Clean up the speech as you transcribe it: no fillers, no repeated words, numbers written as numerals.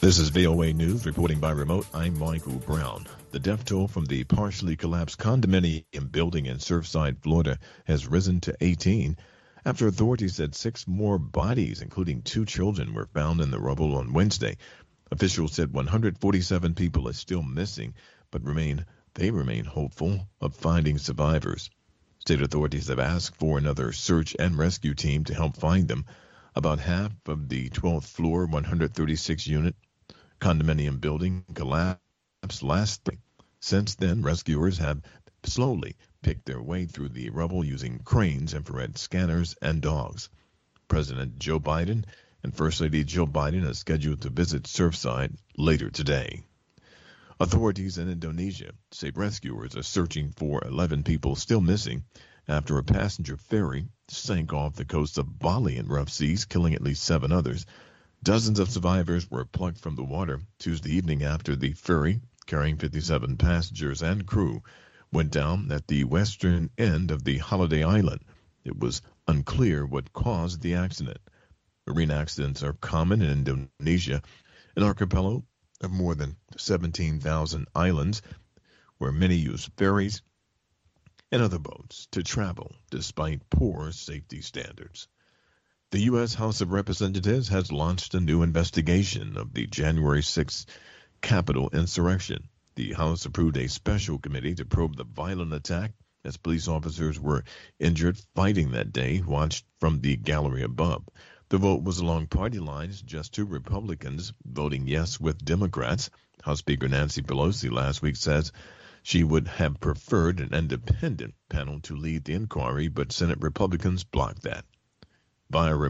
This is VOA News reporting by remote. I'm Michael Brown. The death toll from the partially collapsed condominium building in Surfside, Florida, has risen to 18 after authorities said 6 more bodies, including 2 children, were found in the rubble on Wednesday. Officials said 147 people are still missing, but remain hopeful of finding survivors. State authorities have asked for another search and rescue team to help find them. About half of the 12th floor, 136-unit condominium building collapsed last spring. Since then, rescuers have slowly picked their way through the rubble using cranes, infrared scanners, and dogs. President Joe Biden and First Lady Jill Biden are scheduled to visit Surfside later today. Authorities in Indonesia say rescuers are searching for 11 people still missing after a passenger ferry sank off the coast of Bali in rough seas, killing at least 7 others. Dozens of survivors were plucked from the water Tuesday evening after the ferry, carrying 57 passengers and crew, went down at the western end of the Holiday Island. It was unclear what caused the accident. Marine accidents are common in Indonesia, an archipelago of more than 17,000 islands, where many use ferries and other boats to travel despite poor safety standards. The U.S. House of Representatives has launched a new investigation of the January 6th Capitol insurrection. The House approved a special committee to probe the violent attack as police officers were injured fighting that day, watched from the gallery above. The vote was along party lines, just 2 Republicans voting yes with Democrats. House Speaker Nancy Pelosi last week says she would have preferred an independent panel to lead the inquiry, but Senate Republicans blocked that. Via